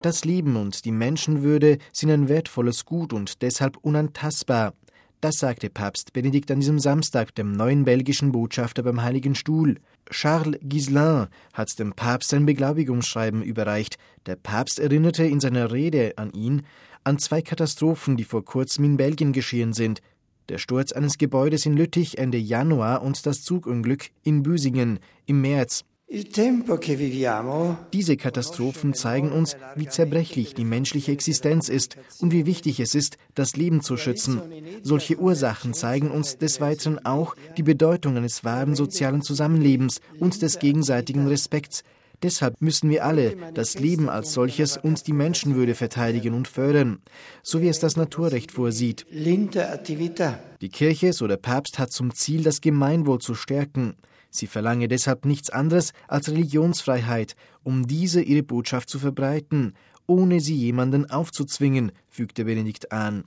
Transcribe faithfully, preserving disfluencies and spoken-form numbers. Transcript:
Das Leben und die Menschenwürde sind ein wertvolles Gut und deshalb unantastbar. Das sagte Papst Benedikt an diesem Samstag dem neuen belgischen Botschafter beim Heiligen Stuhl. Charles Ghislain hat dem Papst sein Beglaubigungsschreiben überreicht. Der Papst erinnerte in seiner Rede an ihn an zwei Katastrophen, die vor kurzem in Belgien geschehen sind. Der Sturz eines Gebäudes in Lüttich Ende Januar und das Zugunglück in Büsingen im März. Diese Katastrophen zeigen uns, wie zerbrechlich die menschliche Existenz ist und wie wichtig es ist, das Leben zu schützen. Solche Ursachen zeigen uns des Weiteren auch die Bedeutung eines wahren sozialen Zusammenlebens und des gegenseitigen Respekts. Deshalb müssen wir alle, das Leben als solches und die Menschenwürde verteidigen und fördern, so wie es das Naturrecht vorsieht. Die Kirche, so der Papst, hat zum Ziel, das Gemeinwohl zu stärken. Sie verlange deshalb nichts anderes als Religionsfreiheit, um diese ihre Botschaft zu verbreiten, ohne sie jemanden aufzuzwingen, fügte Benedikt an.